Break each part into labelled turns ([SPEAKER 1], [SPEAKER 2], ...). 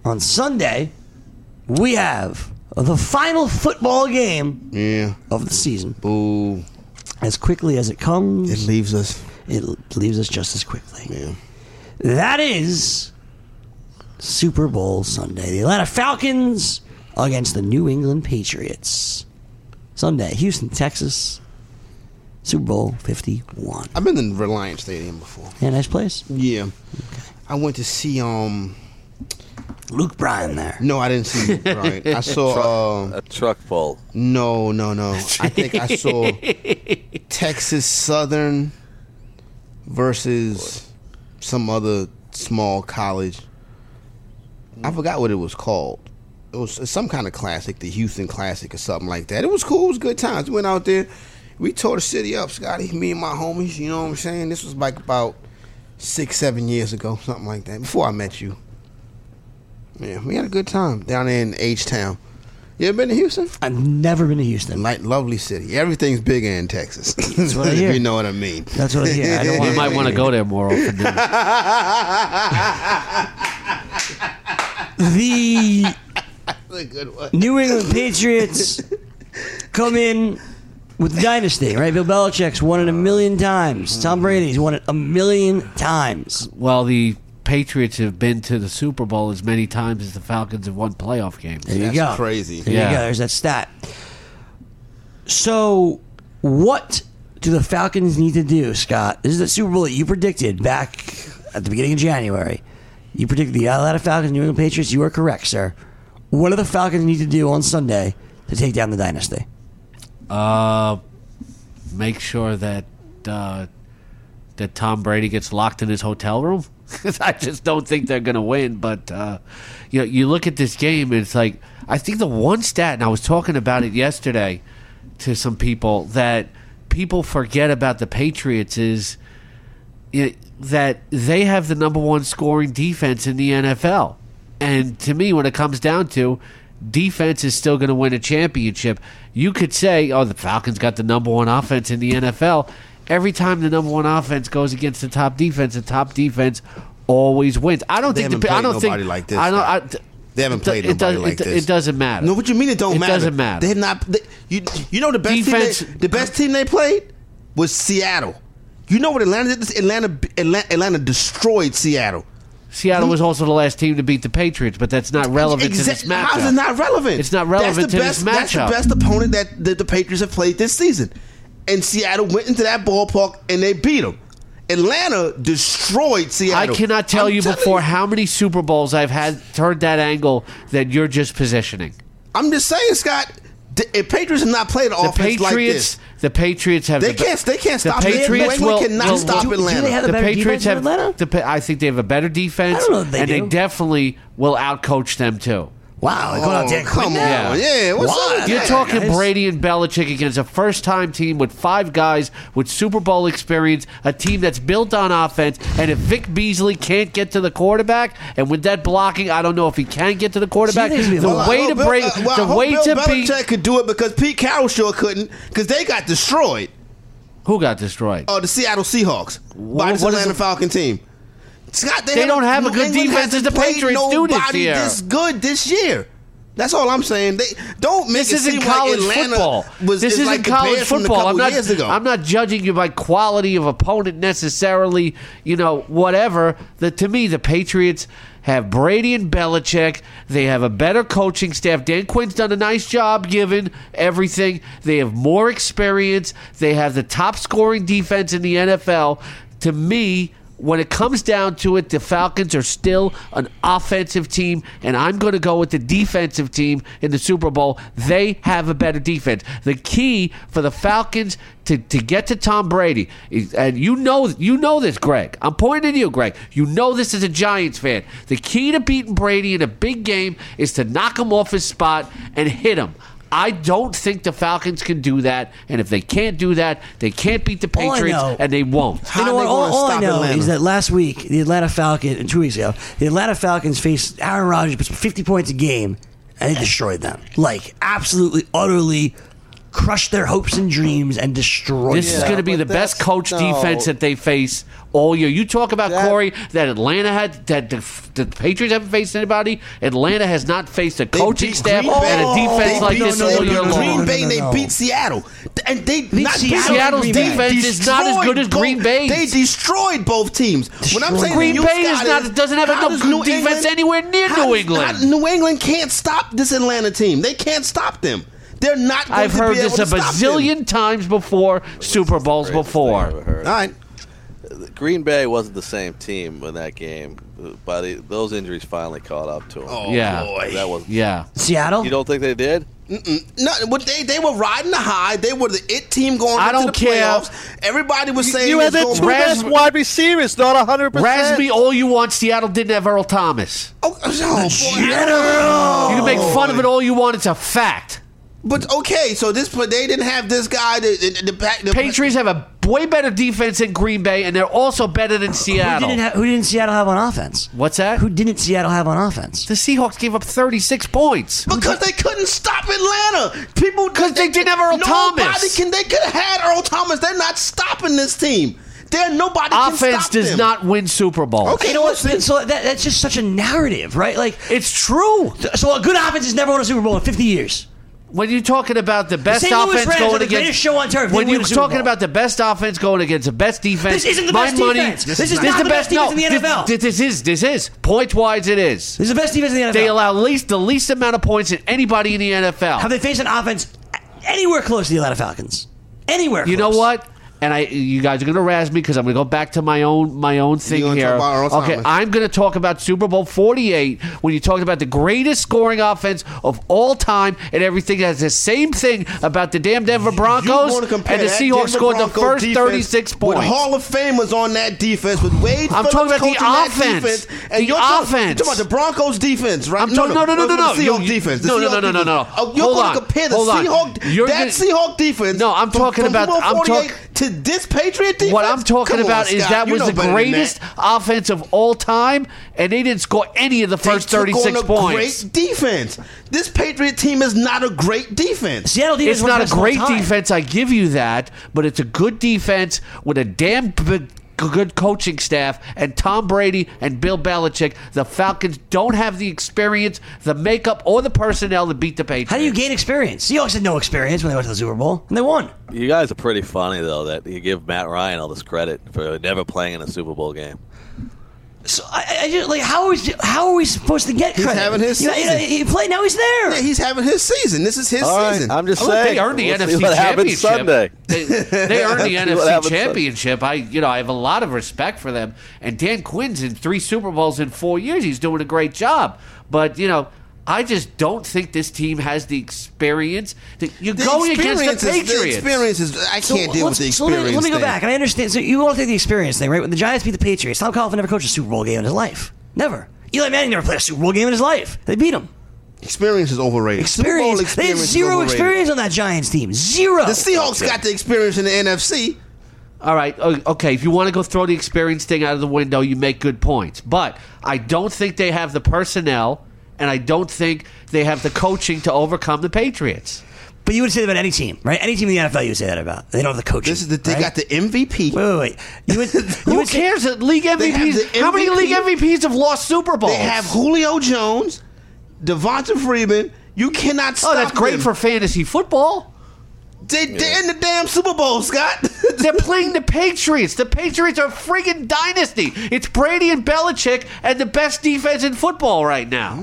[SPEAKER 1] on Sunday, we have the final football game of the season.
[SPEAKER 2] Boo.
[SPEAKER 1] As quickly as it comes,
[SPEAKER 2] It leaves us.
[SPEAKER 1] it leaves us just as quickly.
[SPEAKER 2] Yeah.
[SPEAKER 1] That is Super Bowl Sunday. The Atlanta Falcons against the New England Patriots. Sunday, Houston, Texas. Super Bowl 51.
[SPEAKER 2] I've been in Reliance Stadium before.
[SPEAKER 1] Yeah, nice place.
[SPEAKER 2] Yeah. I went to see
[SPEAKER 1] Luke Bryan there.
[SPEAKER 2] No, I didn't see Luke Bryan. I saw
[SPEAKER 3] a truck pull.
[SPEAKER 2] No. I think I saw Texas Southern versus some other small college. I forgot what it was called. It was some kind of classic, the Houston Classic or something like that. It was cool. It was good times. We went out there. We tore the city up, Scotty. Me and my homies, you know what I'm saying? This was like about 6-7 years ago, something like that, before I met you. Yeah, we had a good time down there in H-Town. You ever been to Houston?
[SPEAKER 1] I've never been to Houston.
[SPEAKER 2] Lovely city. Everything's bigger in Texas.
[SPEAKER 1] That's what I hear.
[SPEAKER 2] If you know what I mean.
[SPEAKER 1] That's what I hear. I don't
[SPEAKER 4] You might want to go there more often.
[SPEAKER 1] The
[SPEAKER 2] A good one.
[SPEAKER 1] New England Patriots come in with the dynasty, right? Bill Belichick's won it 1,000,000 times. Tom Brady's won it 1,000,000 times.
[SPEAKER 4] Well, the Patriots have been to the Super Bowl as many times as the Falcons have won playoff games.
[SPEAKER 1] There you
[SPEAKER 2] That's
[SPEAKER 1] go.
[SPEAKER 2] crazy.
[SPEAKER 1] There
[SPEAKER 4] Yeah.
[SPEAKER 1] you go. There's that stat. So, what do the Falcons need to do, Scott? This is the Super Bowl that you predicted back at the beginning of January. You predicted the Atlanta Falcons, New England Patriots. You are correct, sir. What do the Falcons need to do on Sunday to take down the dynasty?
[SPEAKER 4] Make sure that that Tom Brady gets locked in his hotel room. I just don't think they're going to win. But you look at this game, and it's like, I think the one stat, and I was talking about it yesterday to some people, that people forget about the Patriots is that they have the number one scoring defense in the NFL. And to me, when it comes down to defense is still going to win a championship. You could say, oh, the Falcons got the number one offense in the NFL. Every time the number one offense goes against the top defense always wins. I don't
[SPEAKER 2] They
[SPEAKER 4] think
[SPEAKER 2] haven't
[SPEAKER 4] I
[SPEAKER 2] played
[SPEAKER 4] don't think
[SPEAKER 2] nobody like this,
[SPEAKER 4] I don't.
[SPEAKER 2] Scott. They haven't played nobody like this.
[SPEAKER 4] It doesn't matter.
[SPEAKER 2] No, what you mean it don't matter?
[SPEAKER 4] It doesn't matter.
[SPEAKER 2] They have not. You know the best
[SPEAKER 4] Defense-
[SPEAKER 2] team. The best team they played was Seattle. You know what Atlanta did? Atlanta destroyed Seattle.
[SPEAKER 4] Seattle was also the last team to beat the Patriots, but that's not relevant to this matchup.
[SPEAKER 2] How is it not relevant?
[SPEAKER 4] It's not relevant to this
[SPEAKER 2] That's
[SPEAKER 4] matchup.
[SPEAKER 2] the best opponent that the Patriots have played this season. And Seattle went into that ballpark and they beat them. Atlanta destroyed Seattle.
[SPEAKER 4] I cannot tell you before how many Super Bowls I've heard that angle that you're just positioning.
[SPEAKER 2] I'm just saying, Scott. If Patriots have not played an offense like this,
[SPEAKER 4] The Patriots have.
[SPEAKER 2] they can't stop it. New
[SPEAKER 4] Patriots
[SPEAKER 2] England cannot stop
[SPEAKER 1] do
[SPEAKER 2] Atlanta.
[SPEAKER 1] they have a
[SPEAKER 4] The
[SPEAKER 1] better
[SPEAKER 4] Patriots
[SPEAKER 1] defense than
[SPEAKER 4] have.
[SPEAKER 1] Atlanta?
[SPEAKER 4] I think they have a better defense.
[SPEAKER 1] I don't know if they
[SPEAKER 4] and
[SPEAKER 1] do.
[SPEAKER 4] they definitely will outcoach them too.
[SPEAKER 1] Wow, they're going out Dan
[SPEAKER 2] come
[SPEAKER 1] Quinn
[SPEAKER 2] on,
[SPEAKER 1] now.
[SPEAKER 2] yeah. What's
[SPEAKER 1] Why?
[SPEAKER 2] up with
[SPEAKER 4] You're
[SPEAKER 2] that?
[SPEAKER 4] talking
[SPEAKER 1] guys.
[SPEAKER 4] Brady and Belichick against a first-time team with 5 guys with Super Bowl experience, a team that's built on offense, and if Vic Beasley can't get to the quarterback, and with that blocking, I don't know if he can get to the quarterback.
[SPEAKER 1] See, there's
[SPEAKER 4] The
[SPEAKER 1] gonna
[SPEAKER 4] way to break, the way
[SPEAKER 2] Bill
[SPEAKER 4] to beat.
[SPEAKER 2] Belichick could do it because Pete Carroll sure couldn't because they got destroyed.
[SPEAKER 4] Who got destroyed?
[SPEAKER 2] The Seattle Seahawks by this
[SPEAKER 4] What is
[SPEAKER 2] Atlanta
[SPEAKER 4] it-
[SPEAKER 2] Falcon team. Scott,
[SPEAKER 4] They don't have a
[SPEAKER 2] New
[SPEAKER 4] good
[SPEAKER 2] England
[SPEAKER 4] defense as
[SPEAKER 2] hasn't
[SPEAKER 4] the
[SPEAKER 2] played
[SPEAKER 4] Patriots do this
[SPEAKER 2] nobody
[SPEAKER 4] year.
[SPEAKER 2] this good this year. That's all I'm saying. They don't make
[SPEAKER 4] This
[SPEAKER 2] it
[SPEAKER 4] isn't
[SPEAKER 2] seem
[SPEAKER 4] college
[SPEAKER 2] like Atlanta
[SPEAKER 4] football.
[SPEAKER 2] was
[SPEAKER 4] This
[SPEAKER 2] is
[SPEAKER 4] isn't
[SPEAKER 2] like
[SPEAKER 4] college
[SPEAKER 2] compared from a
[SPEAKER 4] football.
[SPEAKER 2] couple years ago.
[SPEAKER 4] I'm not judging you by quality of opponent necessarily. Whatever. To me, the Patriots have Brady and Belichick. They have a better coaching staff. Dan Quinn's done a nice job given everything. They have more experience. They have the top scoring defense in the NFL. To me, when it comes down to it, the Falcons are still an offensive team, and I'm going to go with the defensive team in the Super Bowl. They have a better defense. The key for the Falcons to get to Tom Brady, and you know this, Greg. I'm pointing at you, Greg. You know this as a Giants fan. The key to beating Brady in a big game is to knock him off his spot and hit him. I don't think the Falcons can do that, and if they can't do that, they can't beat the
[SPEAKER 1] All I
[SPEAKER 4] Patriots,
[SPEAKER 1] know-
[SPEAKER 4] and they won't.
[SPEAKER 2] How
[SPEAKER 1] You know
[SPEAKER 2] are
[SPEAKER 1] what?
[SPEAKER 2] they
[SPEAKER 1] All,
[SPEAKER 2] gonna
[SPEAKER 1] all I
[SPEAKER 2] stop
[SPEAKER 1] know
[SPEAKER 2] Atlanta?
[SPEAKER 1] is that last week, the Atlanta Falcons, 2 weeks ago, the Atlanta Falcons faced Aaron Rodgers, 50 points a game, and they destroyed them. Like, absolutely, utterly crushed their hopes and dreams and destroyed
[SPEAKER 4] This is
[SPEAKER 1] them.
[SPEAKER 4] going to be the best coach defense that they face all year. You talk about, Corey, that Atlanta had, that the Patriots haven't faced anybody. Atlanta has not faced a coaching staff and a defense like this all year long.
[SPEAKER 2] Green Bay, they beat Seattle. And they not
[SPEAKER 4] Seattle's defense is not as good as Green Bay's.
[SPEAKER 2] They destroyed both teams. When I'm saying
[SPEAKER 4] Green Bay doesn't have enough good defense anywhere near New England.
[SPEAKER 2] New England can't stop this Atlanta team. They can't stop them. They're not going
[SPEAKER 4] I've
[SPEAKER 2] to
[SPEAKER 4] heard
[SPEAKER 2] be able
[SPEAKER 4] this
[SPEAKER 2] to
[SPEAKER 4] a
[SPEAKER 2] stop
[SPEAKER 4] bazillion times before, Super Bowls before.
[SPEAKER 2] them. All right.
[SPEAKER 3] Green Bay wasn't the same team in that game, but those injuries finally caught up to them.
[SPEAKER 2] Oh,
[SPEAKER 4] Yeah.
[SPEAKER 2] boy.
[SPEAKER 3] That was.
[SPEAKER 1] Seattle?
[SPEAKER 3] You don't think they did?
[SPEAKER 2] No, but they were riding the high. They were the it team going
[SPEAKER 4] I
[SPEAKER 2] into
[SPEAKER 4] don't
[SPEAKER 2] the
[SPEAKER 4] care.
[SPEAKER 2] playoffs. Everybody was saying
[SPEAKER 5] You had
[SPEAKER 2] it's
[SPEAKER 5] their
[SPEAKER 2] going
[SPEAKER 5] two best wide receivers, not 100%.
[SPEAKER 4] Razz me all you want. Seattle didn't have Earl Thomas.
[SPEAKER 2] Oh, boy.
[SPEAKER 4] You can make fun of it all you want. It's a fact.
[SPEAKER 2] But okay, so they didn't have this guy. The
[SPEAKER 4] Patriots have a way better defense than Green Bay, and they're also better than Seattle.
[SPEAKER 1] Who didn't Seattle have on offense?
[SPEAKER 4] What's that?
[SPEAKER 1] Who didn't Seattle have on offense?
[SPEAKER 4] The Seahawks gave up 36 points.
[SPEAKER 2] Because they couldn't stop Atlanta. People
[SPEAKER 4] Because they didn't have Earl Thomas.
[SPEAKER 2] They could have had Earl Thomas. They're not stopping this team. Nobody can
[SPEAKER 4] Offense
[SPEAKER 2] stop
[SPEAKER 4] does
[SPEAKER 2] them.
[SPEAKER 4] not win Super Bowls.
[SPEAKER 2] Okay,
[SPEAKER 1] You know what?
[SPEAKER 2] listen.
[SPEAKER 1] So that's just such a narrative, right? Like,
[SPEAKER 4] It's true.
[SPEAKER 1] so a good offense has never won a Super Bowl in 50 years.
[SPEAKER 4] When you're talking about the best
[SPEAKER 1] St. Louis
[SPEAKER 4] offense
[SPEAKER 1] Rams are
[SPEAKER 4] going
[SPEAKER 1] the greatest
[SPEAKER 4] against
[SPEAKER 1] show on turf. They
[SPEAKER 4] when
[SPEAKER 1] win
[SPEAKER 4] you're
[SPEAKER 1] a Super
[SPEAKER 4] talking
[SPEAKER 1] Bowl.
[SPEAKER 4] about the best offense going against the best defense,
[SPEAKER 1] This isn't the
[SPEAKER 4] my
[SPEAKER 1] best
[SPEAKER 4] money.
[SPEAKER 1] defense. This is not the best defense in the NFL.
[SPEAKER 4] This is point wise. It is.
[SPEAKER 1] This is the best defense in the NFL.
[SPEAKER 4] They allow the least amount of points than anybody in the NFL.
[SPEAKER 1] Have they faced an offense anywhere close to the Atlanta Falcons? Anywhere close.
[SPEAKER 4] You know what? And you guys are going to razz me because I'm going to go back to my own thing
[SPEAKER 2] gonna
[SPEAKER 4] here.
[SPEAKER 2] talk about Earl
[SPEAKER 4] Okay,
[SPEAKER 2] Thomas.
[SPEAKER 4] I'm going to talk about Super Bowl 48 when you talked about the greatest scoring offense of all time and everything. That's the same thing about the damn Denver Broncos,
[SPEAKER 2] wanna compare
[SPEAKER 4] and the
[SPEAKER 2] that
[SPEAKER 4] Seahawks
[SPEAKER 2] Denver
[SPEAKER 4] scored the
[SPEAKER 2] Broncos
[SPEAKER 4] first
[SPEAKER 2] defense
[SPEAKER 4] 36 points.
[SPEAKER 2] With Hall of Famers on that defense, with Wade
[SPEAKER 4] I'm
[SPEAKER 2] Phillips
[SPEAKER 4] talking about the
[SPEAKER 2] coaching that
[SPEAKER 4] offense.
[SPEAKER 2] defense, and
[SPEAKER 4] The
[SPEAKER 2] you're talking
[SPEAKER 4] offense.
[SPEAKER 2] about the Broncos defense, right?
[SPEAKER 4] I'm talking- no.
[SPEAKER 2] The Seahawks defense. The
[SPEAKER 4] No.
[SPEAKER 2] Seahawks defense. Oh, you're
[SPEAKER 4] Hold
[SPEAKER 2] going
[SPEAKER 4] on.
[SPEAKER 2] to compare the
[SPEAKER 4] Hold on.
[SPEAKER 2] Seahawks defense.
[SPEAKER 4] No, I'm talking
[SPEAKER 2] from
[SPEAKER 4] about-
[SPEAKER 2] Super Bowl
[SPEAKER 4] I'm
[SPEAKER 2] 48 to this Patriot defense.
[SPEAKER 4] What I'm talking
[SPEAKER 2] Come on,
[SPEAKER 4] about is
[SPEAKER 2] Scott,
[SPEAKER 4] that
[SPEAKER 2] you
[SPEAKER 4] was
[SPEAKER 2] know
[SPEAKER 4] the
[SPEAKER 2] better than
[SPEAKER 4] greatest
[SPEAKER 2] that.
[SPEAKER 4] offense of all time, and they didn't score any of the first
[SPEAKER 2] They took
[SPEAKER 4] 36
[SPEAKER 2] on a
[SPEAKER 4] points.
[SPEAKER 2] Great defense. This Patriot team is not a great defense.
[SPEAKER 1] Seattle defense
[SPEAKER 4] It's
[SPEAKER 1] was
[SPEAKER 4] not a
[SPEAKER 1] best of all
[SPEAKER 4] great
[SPEAKER 1] time.
[SPEAKER 4] defense, I give you that, but it's a good defense with a damn good coaching staff, and Tom Brady and Bill Belichick. The Falcons don't have the experience, the makeup, or the personnel to beat the Patriots.
[SPEAKER 1] How do you gain experience? Seahawks had no experience when they went to the Super Bowl, and they won.
[SPEAKER 3] You guys are pretty funny, though, that you give Matt Ryan all this credit for never playing in a Super Bowl game.
[SPEAKER 1] So I just like how are we supposed to get
[SPEAKER 2] He's
[SPEAKER 1] credit?
[SPEAKER 2] having his
[SPEAKER 1] You know,
[SPEAKER 2] season.
[SPEAKER 1] he played. Now he's there.
[SPEAKER 2] Yeah, he's having his season. This is his
[SPEAKER 5] All right,
[SPEAKER 2] season.
[SPEAKER 5] I'm just
[SPEAKER 4] Look,
[SPEAKER 5] saying.
[SPEAKER 4] they earned the
[SPEAKER 5] We'll see
[SPEAKER 4] NFC
[SPEAKER 5] what happens
[SPEAKER 4] championship.
[SPEAKER 5] Sunday.
[SPEAKER 4] They earned the
[SPEAKER 5] See what
[SPEAKER 4] NFC
[SPEAKER 5] happens
[SPEAKER 4] championship. I have a lot of respect for them. And Dan Quinn's in 3 Super Bowls in 4 years. He's doing a great job. But I just don't think this team has the experience. You're going against the Patriots.
[SPEAKER 2] The experience is. I can't deal with the
[SPEAKER 1] So let
[SPEAKER 2] experience.
[SPEAKER 1] me go
[SPEAKER 2] thing.
[SPEAKER 1] back, and I understand. So you want to take the experience thing, right? When the Giants beat the Patriots, Tom Coughlin never coached a Super Bowl game in his life. Never. Eli Manning never played a Super Bowl game in his life. They beat him.
[SPEAKER 2] Experience is overrated.
[SPEAKER 1] Experience.
[SPEAKER 2] Super Bowl
[SPEAKER 1] They had
[SPEAKER 2] is
[SPEAKER 1] zero
[SPEAKER 2] overrated.
[SPEAKER 1] experience on that Giants team. Zero.
[SPEAKER 2] The Seahawks got the experience in the NFC.
[SPEAKER 4] All right, okay. If you want to go throw the experience thing out of the window, you make good points. But I don't think they have the personnel, and I don't think they have the coaching to overcome the Patriots.
[SPEAKER 1] But you would say that about any team, right? Any team in the NFL, you would say that about. They don't have the coaching.
[SPEAKER 2] They
[SPEAKER 1] right?
[SPEAKER 2] got the MVP.
[SPEAKER 1] Wait. You would
[SPEAKER 4] Who
[SPEAKER 1] say-
[SPEAKER 4] cares? League
[SPEAKER 2] They have
[SPEAKER 4] MVPs.
[SPEAKER 2] the
[SPEAKER 4] How many
[SPEAKER 2] MVP?
[SPEAKER 4] league MVPs have lost Super Bowls?
[SPEAKER 2] They have Julio Jones, Devonta Freeman. You cannot stop
[SPEAKER 4] Oh, that's great
[SPEAKER 2] them.
[SPEAKER 4] for fantasy football.
[SPEAKER 2] They're in the damn Super Bowl, Scott.
[SPEAKER 4] They're playing the Patriots. The Patriots are a friggin' dynasty. It's Brady and Belichick and the best defense in football right now.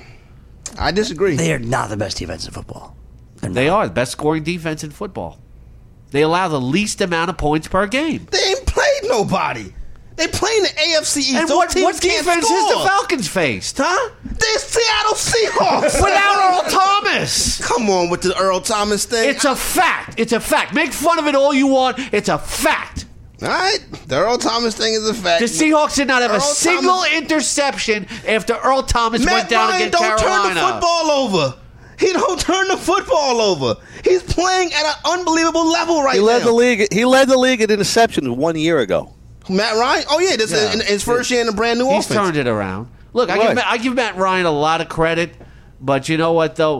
[SPEAKER 2] I disagree.
[SPEAKER 1] They are not the best defense in football.
[SPEAKER 4] They are the best scoring defense in football. They allow the least amount of points per game.
[SPEAKER 2] They ain't played nobody. They play in the AFC East.
[SPEAKER 4] And
[SPEAKER 2] Those
[SPEAKER 4] what
[SPEAKER 2] teams can't
[SPEAKER 4] defense
[SPEAKER 2] score.
[SPEAKER 4] has the Falcons faced?
[SPEAKER 2] Huh? They're Seattle Seahawks.
[SPEAKER 4] Without Earl Thomas.
[SPEAKER 2] Come on with the Earl Thomas thing.
[SPEAKER 4] It's a fact. It's a fact. Make fun of it all you want. It's a fact.
[SPEAKER 2] All right. The Earl Thomas thing is a fact.
[SPEAKER 4] The Seahawks did not have
[SPEAKER 2] Earl
[SPEAKER 4] a single
[SPEAKER 2] Thomas-
[SPEAKER 4] interception after Earl Thomas
[SPEAKER 2] Matt
[SPEAKER 4] went down
[SPEAKER 2] Ryan
[SPEAKER 4] against
[SPEAKER 2] don't
[SPEAKER 4] Carolina.
[SPEAKER 2] turn the football over. He don't turn the football over. He's playing at an unbelievable level right
[SPEAKER 5] He
[SPEAKER 2] now.
[SPEAKER 5] led the league. He led the league in interceptions 1 year ago.
[SPEAKER 2] Matt Ryan? Oh, yeah. This
[SPEAKER 4] Yeah.
[SPEAKER 2] is his first year in a brand new
[SPEAKER 4] He's
[SPEAKER 2] offense.
[SPEAKER 4] turned it around. Look,
[SPEAKER 5] Right.
[SPEAKER 4] I give Matt Ryan a lot of credit, but you know what, though?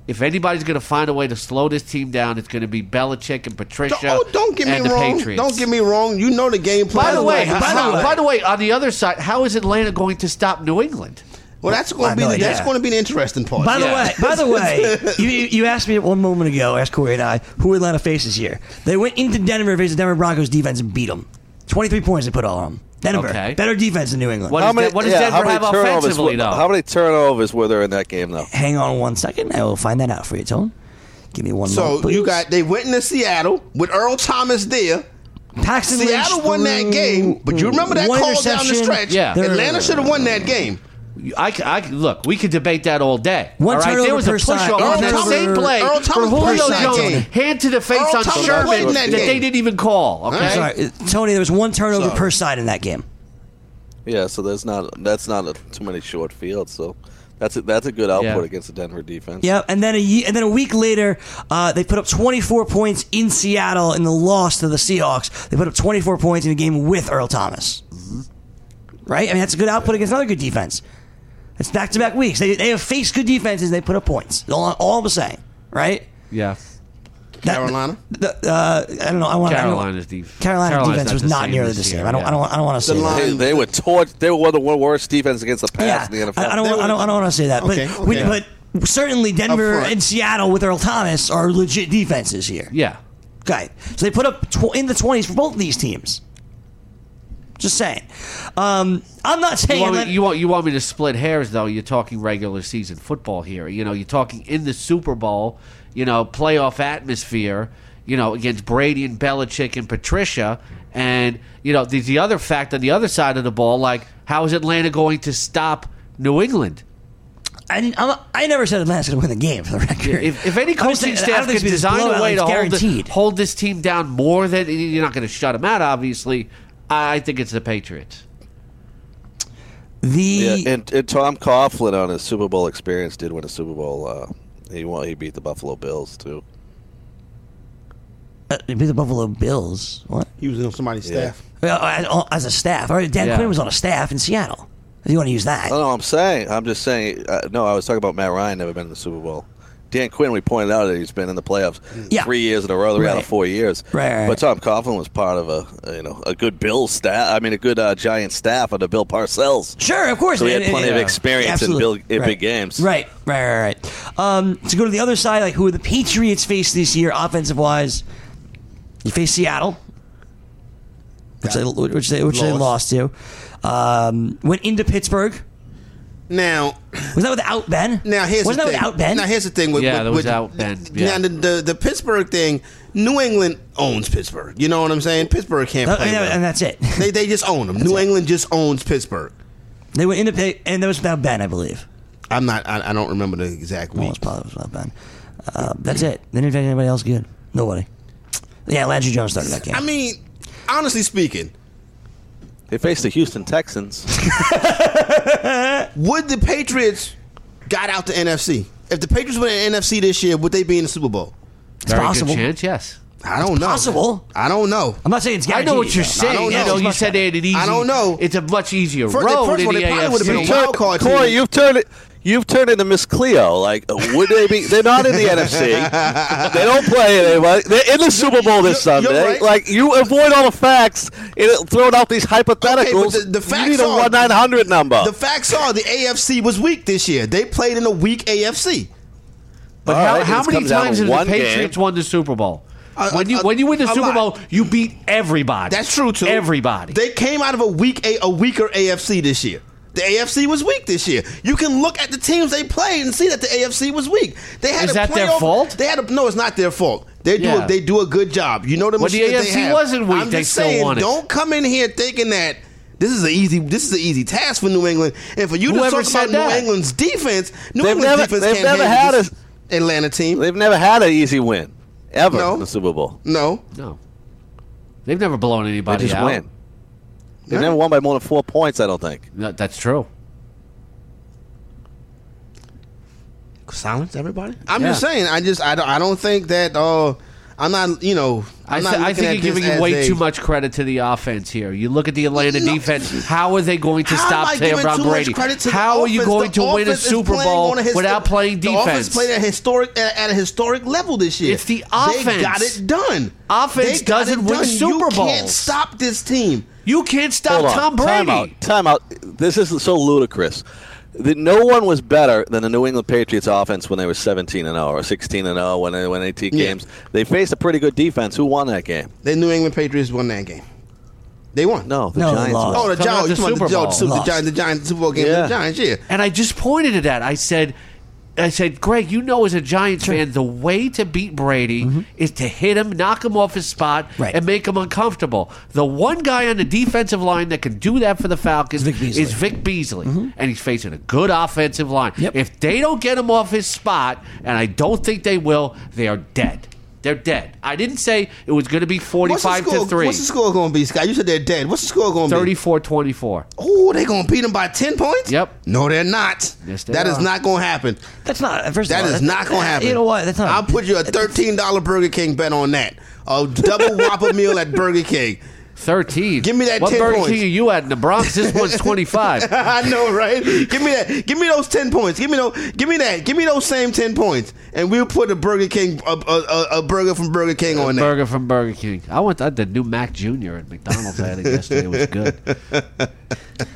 [SPEAKER 4] if anybody's going to find a way to slow this team down, it's going to be Belichick and Patricia.
[SPEAKER 2] Don't get me
[SPEAKER 4] and the
[SPEAKER 2] wrong.
[SPEAKER 4] Patriots.
[SPEAKER 2] Don't get me wrong. You know the game plan.
[SPEAKER 4] By the way,
[SPEAKER 2] How?
[SPEAKER 4] by the way, on the other side, how is Atlanta going to stop New England?
[SPEAKER 2] Well, that's going to be that's going to be the interesting part.
[SPEAKER 1] By the way, you asked me one moment ago, asked Corey and I, who Atlanta faces here. They went into Denver, faced the Denver Broncos defense and beat them. 23 points they put all on them. Denver,
[SPEAKER 4] Okay.
[SPEAKER 1] better defense than New England.
[SPEAKER 4] What does Denver have offensively, though?
[SPEAKER 3] How many turnovers were there in that game, though?
[SPEAKER 1] Hang on 1 second. I will find that out for you, Tone. Give me one moment,
[SPEAKER 2] So
[SPEAKER 1] please.
[SPEAKER 2] they went into Seattle with Earl Thomas there.
[SPEAKER 1] Paxton
[SPEAKER 2] Seattle
[SPEAKER 1] Lynch
[SPEAKER 2] won that
[SPEAKER 1] threw
[SPEAKER 2] game, but you remember that
[SPEAKER 1] one
[SPEAKER 2] call down the
[SPEAKER 1] interception.
[SPEAKER 2] stretch?
[SPEAKER 4] Yeah.
[SPEAKER 2] Atlanta should have won that game.
[SPEAKER 4] Look, we could debate that all day.
[SPEAKER 1] One
[SPEAKER 4] all right,
[SPEAKER 1] turnover
[SPEAKER 4] there was a
[SPEAKER 1] per
[SPEAKER 4] push
[SPEAKER 1] side.
[SPEAKER 4] off on that
[SPEAKER 2] Earl
[SPEAKER 4] same
[SPEAKER 2] Thomas-
[SPEAKER 4] play
[SPEAKER 2] Earl
[SPEAKER 4] for
[SPEAKER 2] Thomas
[SPEAKER 4] Julio
[SPEAKER 2] played that
[SPEAKER 4] Jones,
[SPEAKER 2] game.
[SPEAKER 4] hand to the face
[SPEAKER 2] Earl
[SPEAKER 4] on
[SPEAKER 2] Thomas
[SPEAKER 4] Sherman
[SPEAKER 2] played in
[SPEAKER 4] that
[SPEAKER 2] that
[SPEAKER 4] they
[SPEAKER 2] game.
[SPEAKER 4] didn't even call. Okay,
[SPEAKER 1] Sorry, Tony, there was one turnover
[SPEAKER 2] Sorry.
[SPEAKER 1] per side in that game.
[SPEAKER 3] Yeah, so that's not too many short fields. So that's a good output
[SPEAKER 4] Yeah.
[SPEAKER 3] against the Denver defense.
[SPEAKER 1] Yeah, and then a week later, they put up 24 points in Seattle in the loss to the Seahawks. They put up 24 points in a game with Earl Thomas. Right? I mean, that's a good output against another good defense. It's back-to-back weeks. They have faced good defenses. They put up points. All I'm saying, right?
[SPEAKER 4] yeah.
[SPEAKER 2] Carolina.
[SPEAKER 1] I don't know.
[SPEAKER 4] Carolina's defense.
[SPEAKER 1] Carolina's defense was not nearly the
[SPEAKER 4] this
[SPEAKER 1] same.
[SPEAKER 4] year,
[SPEAKER 1] I don't want to say that.
[SPEAKER 3] They were they were one of the worst defense against the pass
[SPEAKER 1] Yeah,
[SPEAKER 3] in the NFL.
[SPEAKER 1] I don't want to say that,
[SPEAKER 2] Okay,
[SPEAKER 1] but
[SPEAKER 2] okay.
[SPEAKER 1] but certainly Denver
[SPEAKER 2] Up front.
[SPEAKER 1] and Seattle with Earl Thomas are legit defenses here.
[SPEAKER 4] Yeah.
[SPEAKER 1] Okay, so they put up in the 20s for both of these teams. Just saying. I'm not saying
[SPEAKER 4] You want me to split hairs though? You're talking regular season football here. You know, you're talking in the Super Bowl. You know, playoff atmosphere. You know, against Brady and Belichick and Patricia, and you know, there's the other fact on the other side of the ball. Like, how is Atlanta going to stop New England?
[SPEAKER 1] I never said Atlanta's going to win the game, for the record.
[SPEAKER 4] If any
[SPEAKER 1] I was
[SPEAKER 4] coaching
[SPEAKER 1] saying- I
[SPEAKER 4] staff
[SPEAKER 1] don't think
[SPEAKER 4] could
[SPEAKER 1] it's
[SPEAKER 4] design
[SPEAKER 1] blowout,
[SPEAKER 4] a way
[SPEAKER 1] it's
[SPEAKER 4] to
[SPEAKER 1] guaranteed.
[SPEAKER 4] hold this team down more than you're not going to shut them out, obviously. I think it's the Patriots.
[SPEAKER 3] Yeah, and Tom Coughlin on his Super Bowl experience did win a Super Bowl. He beat the Buffalo Bills too.
[SPEAKER 1] They beat the Buffalo Bills. What?
[SPEAKER 2] He was on somebody's
[SPEAKER 3] Yeah.
[SPEAKER 2] staff.
[SPEAKER 1] As a staff. All right, Dan
[SPEAKER 4] Yeah.
[SPEAKER 1] Quinn was on a staff in Seattle. If you want to use that.
[SPEAKER 3] No, I'm just saying. No, I was talking about Matt Ryan never been in the Super Bowl. Dan Quinn, we pointed out that he's been in the playoffs 3 years in a row, 3 out of 4 years.
[SPEAKER 1] Right.
[SPEAKER 3] But Tom Coughlin was part of a good Bill staff. I mean, a good Giant staff under Bill Parcells.
[SPEAKER 1] Sure, of course.
[SPEAKER 3] So he had plenty of experience in
[SPEAKER 1] Absolutely.
[SPEAKER 3] big games.
[SPEAKER 1] Right. To go to the other side, like who the Patriots face this year, offensive wise, you face Seattle, which they lost to. Went into Pittsburgh.
[SPEAKER 2] Now,
[SPEAKER 1] Was that without Ben?
[SPEAKER 2] the
[SPEAKER 1] Wasn't that
[SPEAKER 2] thing.
[SPEAKER 1] without Ben?
[SPEAKER 2] Now here's the thing.
[SPEAKER 4] That was without Ben. Yeah.
[SPEAKER 2] Now the Pittsburgh thing. New England owns Pittsburgh. You know what I'm saying? Pittsburgh can't play well.
[SPEAKER 1] And that's it.
[SPEAKER 2] They just own them. New England just owns Pittsburgh.
[SPEAKER 1] They went into and that was without Ben, I believe.
[SPEAKER 2] I don't remember the exact
[SPEAKER 1] Well,
[SPEAKER 2] week.
[SPEAKER 1] it's probably without Ben. That's it. They didn't face anybody else good. Nobody. Yeah, Landry Jones started that game.
[SPEAKER 2] I mean, honestly speaking,
[SPEAKER 3] They faced the Houston Texans.
[SPEAKER 2] would the Patriots got out the NFC? If the Patriots win the NFC this year, would they be in the Super Bowl?
[SPEAKER 1] It's
[SPEAKER 4] Very
[SPEAKER 1] possible.
[SPEAKER 4] good chance, yes.
[SPEAKER 2] I don't know.
[SPEAKER 1] possible.
[SPEAKER 2] I don't know.
[SPEAKER 1] I'm not saying it's
[SPEAKER 4] I
[SPEAKER 1] guaranteed.
[SPEAKER 4] know what you're
[SPEAKER 1] though.
[SPEAKER 4] saying.
[SPEAKER 2] don't
[SPEAKER 4] You
[SPEAKER 2] know.
[SPEAKER 4] know,
[SPEAKER 2] It's
[SPEAKER 4] you
[SPEAKER 1] much
[SPEAKER 4] said they had an easy.
[SPEAKER 2] I don't know.
[SPEAKER 4] It's a much easier
[SPEAKER 2] First
[SPEAKER 4] road
[SPEAKER 2] of
[SPEAKER 4] in
[SPEAKER 2] all,
[SPEAKER 4] the
[SPEAKER 2] they probably would have been
[SPEAKER 4] AFC.
[SPEAKER 2] a wild card team.
[SPEAKER 3] Corey, you've turned into Miss Cleo. Like, would they be? They're not in the NFC. They don't play anybody. They're in the Super Bowl this
[SPEAKER 2] You're
[SPEAKER 3] Sunday.
[SPEAKER 2] right.
[SPEAKER 3] Like, you avoid all the facts and throwing out these hypotheticals.
[SPEAKER 2] Okay, but the facts
[SPEAKER 3] you need a
[SPEAKER 2] are-
[SPEAKER 3] 1-900 number.
[SPEAKER 2] The facts are the AFC was weak this year. They played in a weak AFC.
[SPEAKER 4] But
[SPEAKER 3] All right,
[SPEAKER 4] how
[SPEAKER 3] it
[SPEAKER 4] many
[SPEAKER 3] comes down to
[SPEAKER 4] times have the
[SPEAKER 3] one
[SPEAKER 4] Patriots
[SPEAKER 3] game.
[SPEAKER 4] won the Super Bowl? When you win the
[SPEAKER 2] a
[SPEAKER 4] Super
[SPEAKER 2] lot.
[SPEAKER 4] Bowl, you beat everybody.
[SPEAKER 2] That's true too.
[SPEAKER 4] Everybody.
[SPEAKER 2] They came out of a weaker AFC this year. The AFC was weak this year. You can look at the teams they played and see that the AFC was weak. They had
[SPEAKER 4] Is
[SPEAKER 2] a
[SPEAKER 4] that their
[SPEAKER 2] playoff-
[SPEAKER 4] fault?
[SPEAKER 2] No, it's not their fault. They do a good job. You know the
[SPEAKER 4] When the
[SPEAKER 2] machine that they
[SPEAKER 4] AFC
[SPEAKER 2] have.
[SPEAKER 4] wasn't weak,
[SPEAKER 2] I'm
[SPEAKER 4] they
[SPEAKER 2] just
[SPEAKER 4] still
[SPEAKER 2] saying,
[SPEAKER 4] won it.
[SPEAKER 2] don't come in here thinking that this is an easy task for New England. And for you
[SPEAKER 4] Whoever
[SPEAKER 2] to talk
[SPEAKER 4] said
[SPEAKER 2] about
[SPEAKER 4] that?
[SPEAKER 2] New England's defense, New
[SPEAKER 3] They've
[SPEAKER 2] England's
[SPEAKER 3] never-
[SPEAKER 2] defense
[SPEAKER 3] they've
[SPEAKER 2] can't
[SPEAKER 3] never
[SPEAKER 2] handle
[SPEAKER 3] had
[SPEAKER 2] this Atlanta team.
[SPEAKER 3] They've never had an easy win ever
[SPEAKER 2] No.
[SPEAKER 3] in the Super Bowl.
[SPEAKER 2] No.
[SPEAKER 4] No. They've never blown
[SPEAKER 3] They
[SPEAKER 4] anybody
[SPEAKER 3] just
[SPEAKER 4] out.
[SPEAKER 3] win. They've never won by more than 4 points. I don't think.
[SPEAKER 4] No, that's true.
[SPEAKER 2] Silence, everybody. I'm just saying. I don't think that. I'm not.
[SPEAKER 4] I think you're giving way too much credit to the offense here. You look at the Atlanta defense. How are they going to stop Tom Brady? How are you going to win a Super Bowl without playing defense?
[SPEAKER 2] The offense played at a historic level this year.
[SPEAKER 4] It's the offense.
[SPEAKER 2] They got it done.
[SPEAKER 4] Offense doesn't win Super Bowls.
[SPEAKER 2] You can't stop this team.
[SPEAKER 4] You can't stop Tom Brady.
[SPEAKER 3] Time out. This is so ludicrous. No one was better than the New England Patriots offense when they were 17-0 or 16-0 when they won 18 games. They faced a pretty good defense. Who won that game?
[SPEAKER 2] The New England Patriots won that game. They won.
[SPEAKER 3] No, the Giants won.
[SPEAKER 2] Oh, the Giants.
[SPEAKER 4] The Super Bowl.
[SPEAKER 2] The Giants Super Bowl game. Yeah. The Giants, yeah.
[SPEAKER 4] And I just pointed to that. I said, Greg, you know as a Giants fan, the way to beat Brady is to hit him, knock him off his spot, and make him uncomfortable. The one guy on the defensive line that can do that for the Falcons is Vic Beasley. And he's facing a good offensive line. Yep. If they don't get him off his spot, and I don't think they will, they are dead. They're dead. I didn't say it was going to be 45-3.
[SPEAKER 2] What's the score going to be, Scott? You said they're dead. What's the score going to be?
[SPEAKER 4] 34-24.
[SPEAKER 2] Oh, they're going to beat them by 10 points?
[SPEAKER 4] Yep.
[SPEAKER 2] No, they're not.
[SPEAKER 4] Yes,
[SPEAKER 2] that is not going to happen.
[SPEAKER 1] That's not.
[SPEAKER 2] That is not going to happen.
[SPEAKER 1] You know what? That's not.
[SPEAKER 2] I'll put you a $13 Burger King bet on that. A double Whopper meal at Burger King.
[SPEAKER 4] 13.
[SPEAKER 2] Give me that 10
[SPEAKER 4] points. What Burger King are you at in the Bronx? This one's 25.
[SPEAKER 2] I know, right? Give me that. Give me those 10 points. Give me that. Give me those same 10 points, and we'll put a Burger King, a burger from Burger King on there.
[SPEAKER 4] Burger from Burger King. I went the new Mac Jr. at McDonald's. I had it yesterday. It was good.